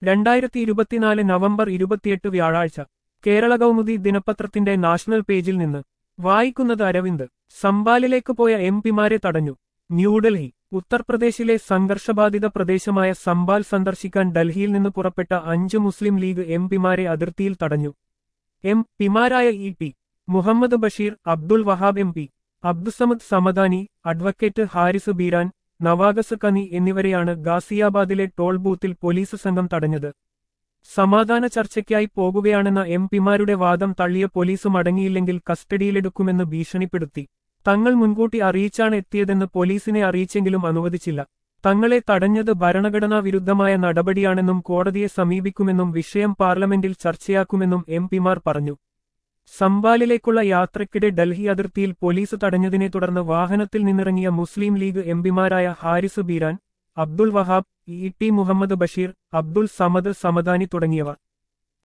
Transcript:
2024 November 28 വ്യാഴാഴ്ച കേരള കൗമുദി ദിനപത്രത്തിന്റെ national പേജിൽ നിന്ന് വായിക്കുന്നത് അരവിന്ദ്. സംബാലിലേക്ക് പോയ എംപിമാരെ തടഞ്ഞു. ന്യൂഡൽഹി. ഉത്തർപ്രദേശിലെ സംഘർഷബാധിത പ്രദേശമായ സംബാൽ സന്ദർശിക്കാൻ ഡൽഹിയിൽ നിന്ന് പുറപ്പെട്ട 5 മുസ്ലിം ലീഗ് എംപിമാരെ അതിർത്തിയിൽ തടഞ്ഞു. എംപിമാരായ T. Muhammad Basheer, Abdul Wahab MP, Abdussamad Samadani, advocate Haris Beeran, Navas Kani എന്നിവരെയാണ് ഗാസിയാബാദിലെ ടോൾ ബൂത്തിൽ പോലീസ് സംഘം തടഞ്ഞത്. സമാധാന ചർച്ചയ്ക്കായി പോകുകയാണെന്ന എംപിമാരുടെ വാദം തള്ളിയ പോലീസ് മടങ്ങിയില്ലെങ്കിൽ കസ്റ്റഡിയിലെടുക്കുമെന്ന് ഭീഷണിപ്പെടുത്തി. തങ്ങൾ മുൻകൂട്ടി അറിയിച്ചാണ് എത്തിയതെന്ന് പോലീസിനെ അറിയിച്ചെങ്കിലും അനുവദിച്ചില്ല. തങ്ങളെ തടഞ്ഞത് ഭരണഘടനാ വിരുദ്ധമായ നടപടിയാണെന്നും കോടതിയെ സമീപിക്കുമെന്നും വിഷയം പാർലമെന്റിൽ ചർച്ചയാക്കുമെന്നും എംപിമാർ പറഞ്ഞു. സംബാലിലേക്കുള്ള യാത്രയ്ക്കിടെ ഡൽഹി അതിർത്തിയിൽ പോലീസ് തടഞ്ഞതിനെ തുടർന്ന് വാഹനത്തിൽ നിന്നിറങ്ങിയ മുസ്ലിം ലീഗ് എംപിമാരായ ഹാരിസ് ബീരാൻ, അബ്ദുൾ വഹാബ്, ടി. മുഹമ്മദ് ബഷീർ, അബ്ദുൾ സമദ് സമദാനി തുടങ്ങിയവർ